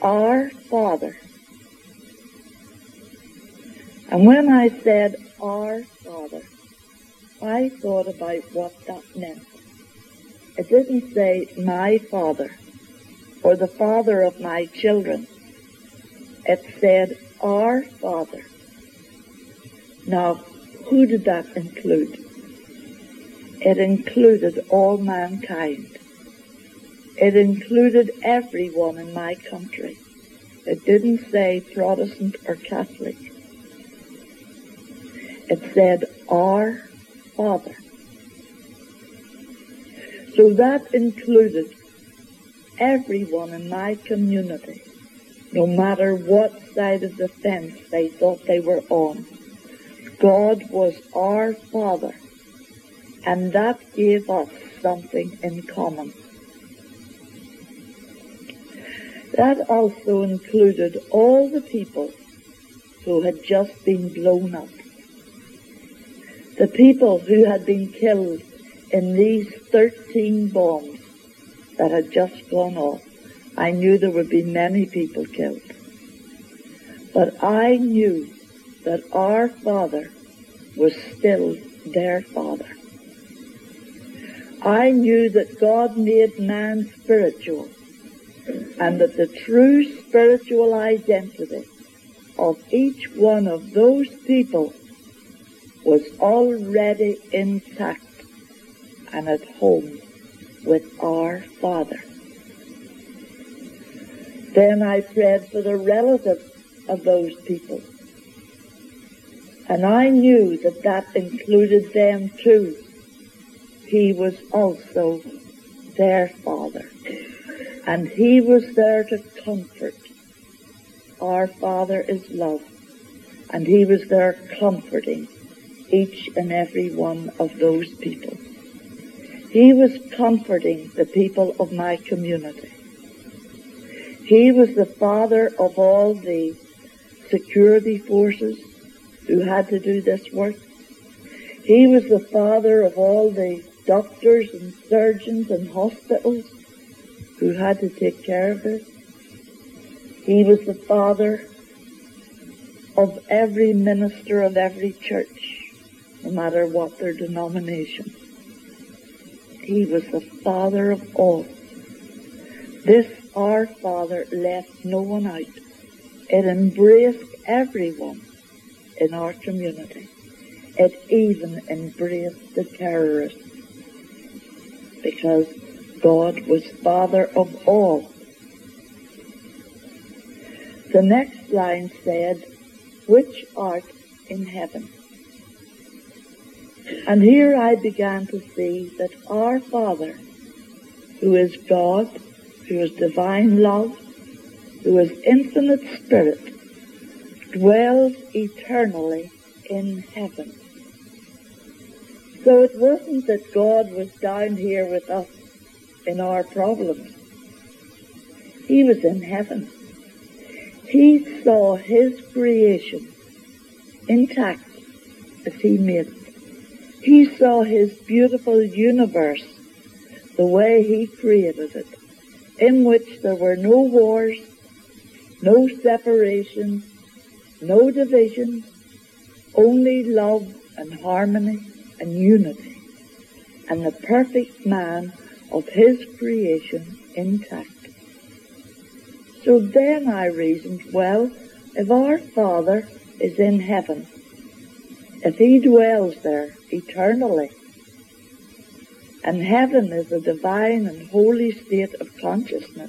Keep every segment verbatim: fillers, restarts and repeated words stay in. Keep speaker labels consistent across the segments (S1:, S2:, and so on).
S1: Our Father. And when I said Our Father, I thought about what that meant. It didn't say my Father or the Father of my children. It said Our Father. Now, who did that include? It included all mankind. It included everyone in my country. It didn't say Protestant or Catholic. It said Our Father. So that included everyone in my community, no matter what side of the fence they thought they were on. God was our Father, and that gave us something in common. That also included all the people who had just been blown up. The people who had been killed in these thirteen bombs that had just gone off. I knew there would be many people killed. But I knew that our Father was still their Father. I knew that God made man spiritual, and that the true spiritual identity of each one of those people was already intact and at home with our Father. Then I prayed for the relatives of those people, and I knew that that included them too. He was also their Father, and He was there to comfort. Our Father is love, and He was there comforting each and every one of those people. He was comforting the people of my community. He was the Father of all the security forces who had to do this work. He was the Father of all the doctors and surgeons and hospitals who had to take care of this. He was the Father of every minister of every church, no matter what their denomination. He was the Father of all. This, our Father, left no one out. It embraced everyone in our community. It even embraced the terrorists, because God was Father of all. The next line said, which art in heaven. And here I began to see that our Father, who is God, who is divine love, who is infinite spirit, dwells eternally in heaven. So it wasn't that God was down here with us in our problems. He was in heaven. He saw His creation intact as He made it. He saw His beautiful universe the way He created it, in which there were no wars, no separations, no divisions, only love and harmony and unity, and the perfect man of His creation intact. So then I reasoned, well, if our Father is in heaven, if He dwells there eternally, and heaven is a divine and holy state of consciousness,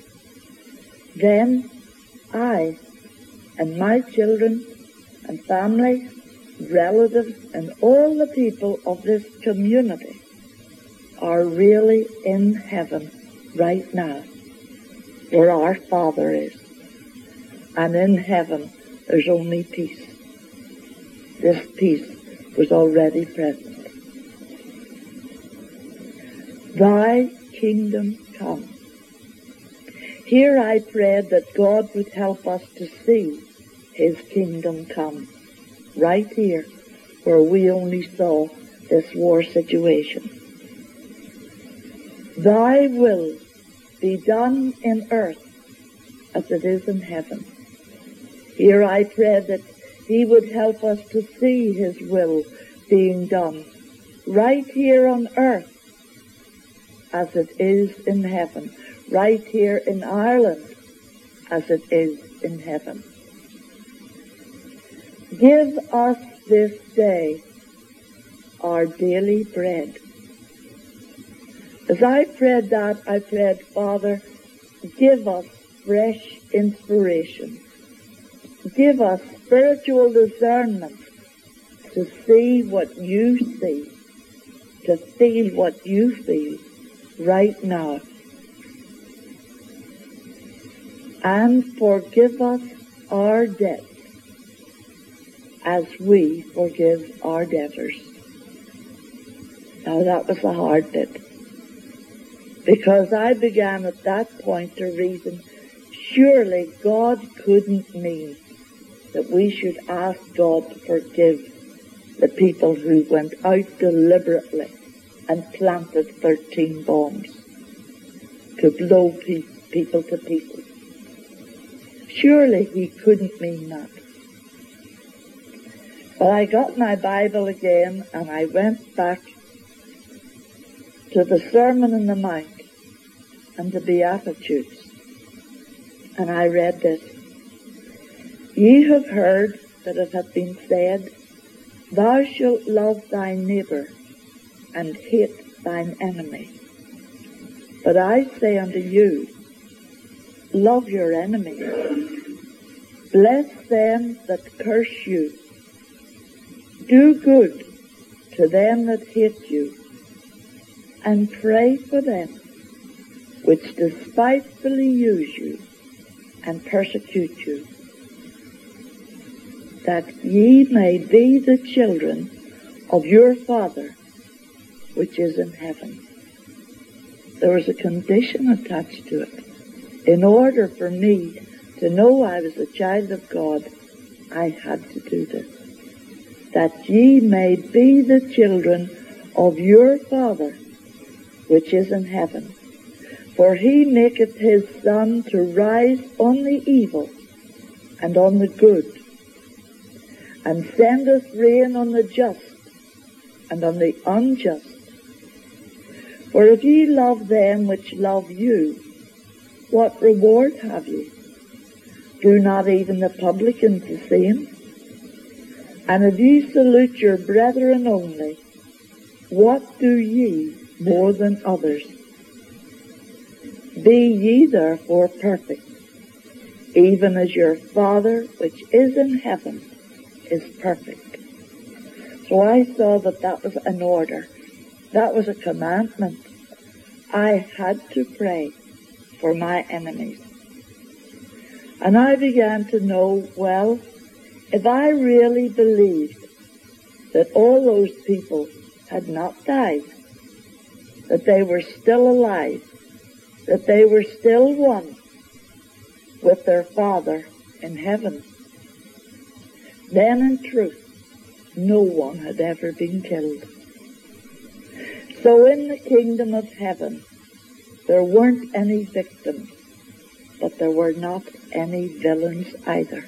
S1: then I and my children and family, relatives, and all the people of this community are really in heaven right now, where our Father is. And in heaven there's only peace. This peace was already present. Thy kingdom come. Here I prayed that God would help us to see His kingdom come, right here, where we only saw this war situation. Thy will be done in earth as it is in heaven. Here I pray that he would help us to see his will being done right here on earth as it is in heaven, right here in Ireland as it is in heaven. Give us this day our daily bread. As I prayed that, I prayed, Father, give us fresh inspiration. Give us spiritual discernment to see what you see, to feel what you feel right now. And forgive us our debts as we forgive our debtors. Now that was the hard bit, because I began at that point to reason, surely God couldn't mean that we should ask God to forgive the people who went out deliberately and planted thirteen bombs to blow pe- people to pieces. Surely he couldn't mean that. But I got my Bible again and I went back to the Sermon on the Mount and the Beatitudes. And I read this. Ye have heard that it hath been said, Thou shalt love thy neighbour and hate thine enemy. But I say unto you, love your enemies. Bless them that curse you. Do good to them that hate you, and pray for them which despitefully use you and persecute you, that ye may be the children of your Father which is in heaven. There was a condition attached to it. In order for me to know I was a child of God, I had to do this. That ye may be the children of your Father which is in heaven. For he maketh his sun to rise on the evil and on the good, and sendeth rain on the just and on the unjust. For if ye love them which love you, what reward have ye? Do not even the publicans the same? And if ye salute your brethren only, what do ye more than others? Be ye therefore perfect, even as your Father which is in heaven is perfect. So I saw that that was an order. That was a commandment. I had to pray for my enemies. And I began to know, well, if I really believed that all those people had not died, that they were still alive, that they were still one with their Father in heaven, then in truth, no one had ever been killed. So in the kingdom of heaven, there weren't any victims, but there were not any villains either.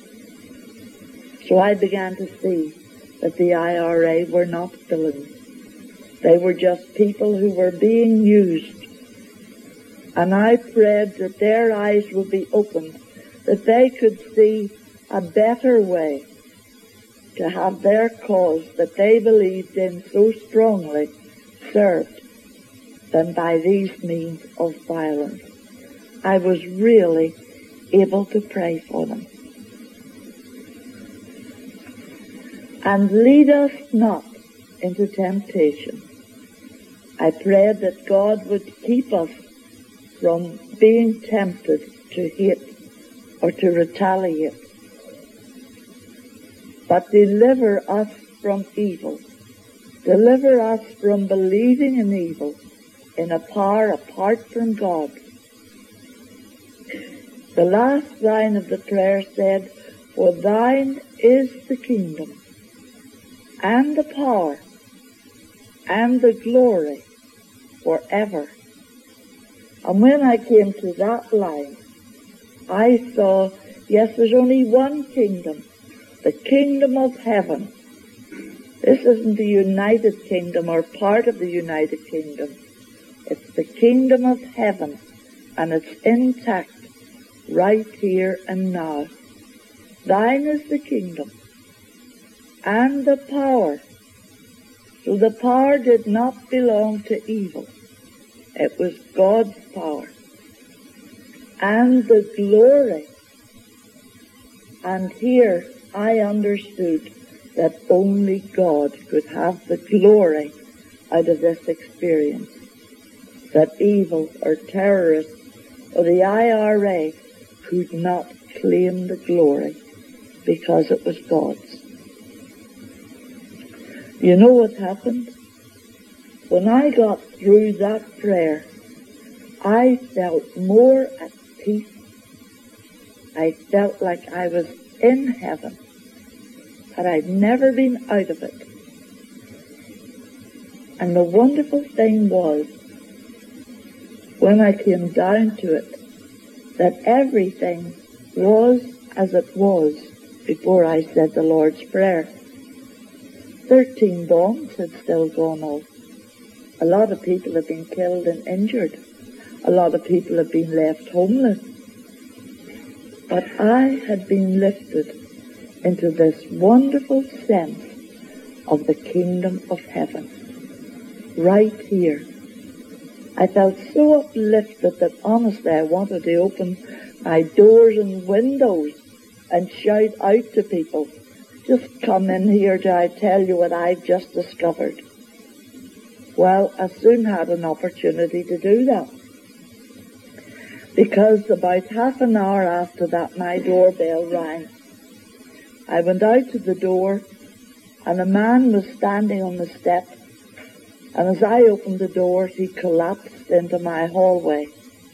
S1: So I began to see that the I R A were not villains. They were just people who were being used. And I prayed that their eyes would be opened, that they could see a better way to have their cause that they believed in so strongly served than by these means of violence. I was really able to pray for them. And lead us not into temptation. I prayed that God would keep us from being tempted to hate or to retaliate, but deliver us from evil. Deliver us from believing in evil, in a power apart from God. The last line of the prayer said, For thine is the kingdom, and the power, and the glory, forever. And when I came to that line, I saw, yes, there's only one kingdom, the kingdom of heaven. This isn't the United Kingdom or part of the United Kingdom. It's the kingdom of heaven, and it's intact right here and now. Thine is the kingdom and the power. So the power did not belong to evil. It was God's power. And the glory. And here I understood that only God could have the glory out of this experience. That evil or terrorists or the I R A could not claim the glory because it was God's. You know what happened? When I got through that prayer, I felt more at peace. I felt like I was in heaven, that I'd never been out of it. And the wonderful thing was, when I came down to it, that everything was as it was before I said the Lord's Prayer. Thirteen bombs had still gone off. A lot of people have been killed and injured. A lot of people have been left homeless. But I had been lifted into this wonderful sense of the kingdom of heaven, right here. I felt so uplifted that honestly I wanted to open my doors and windows and shout out to people, just come in here till I tell you what I've just discovered. Well, I soon had an opportunity to do that, because about half an hour after that my doorbell rang. I went out to the door and a man was standing on the step, and as I opened the door he collapsed into my hallway.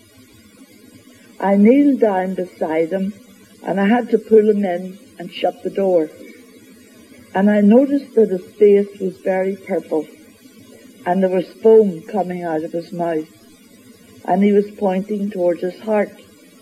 S1: I kneeled down beside him and I had to pull him in and shut the door. And I noticed that his face was very purple and there was foam coming out of his mouth, and he was pointing towards his heart.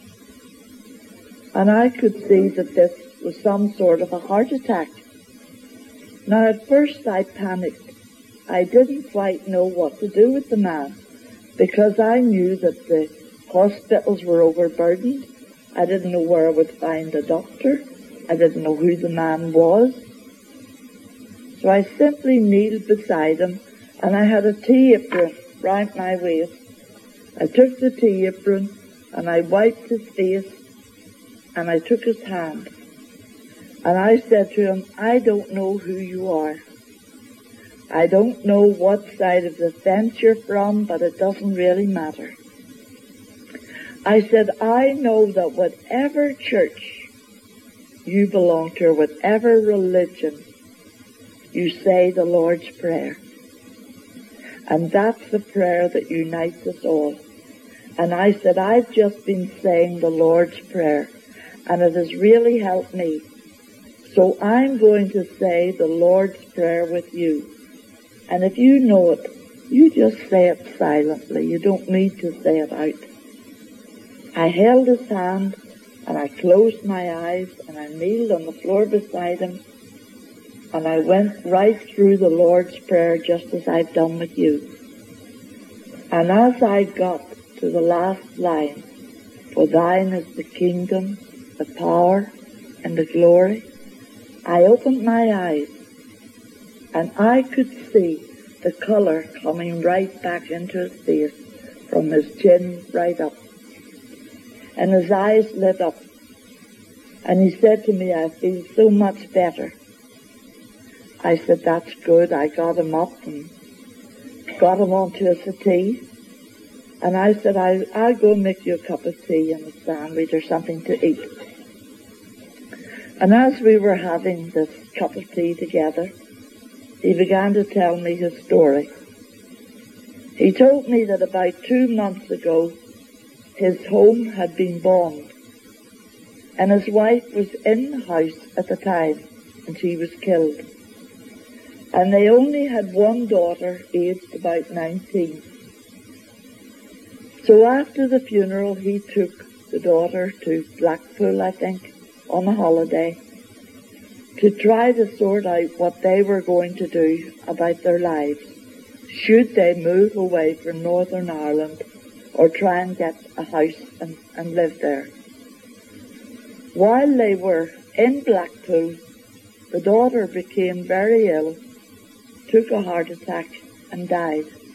S1: And I could see that this was some sort of a heart attack. Now at first I panicked. I didn't quite know what to do with the man, because I knew that the hospitals were overburdened. I didn't know where I would find a doctor. I didn't know who the man was. So I simply kneeled beside him, and I had a tea apron round my waist. I took the tea apron and I wiped his face and I took his hand. And I said to him, I don't know who you are. I don't know what side of the fence you're from, but it doesn't really matter. I said, I know that whatever church you belong to, or whatever religion, you say the Lord's Prayer. And that's the prayer that unites us all. And I said, I've just been saying the Lord's Prayer, and it has really helped me. So I'm going to say the Lord's Prayer with you. And if you know it, you just say it silently. You don't need to say it out. I held his hand, and I closed my eyes, and I kneeled on the floor beside him, and I went right through the Lord's Prayer just as I've done with you. And as I got to the last line, for thine is the kingdom, the power, and the glory, I opened my eyes, and I could see the colour coming right back into his face, from his chin right up. And his eyes lit up, and he said to me, I feel so much better. I said, that's good. I got him up and got him onto a settee. And I said, I, I'll go make you a cup of tea and a sandwich or something to eat. And as we were having this cup of tea together, he began to tell me his story. He told me that about two months ago, his home had been bombed. And his wife was in the house at the time, and she was killed. And they only had one daughter, aged about nineteen. So after the funeral, he took the daughter, to Blackpool, I think, on a holiday, to try to sort out what they were going to do about their lives. Should they move away from Northern Ireland or try and get a house and, and live there? While they were in Blackpool, the daughter became very ill, took a heart attack and died.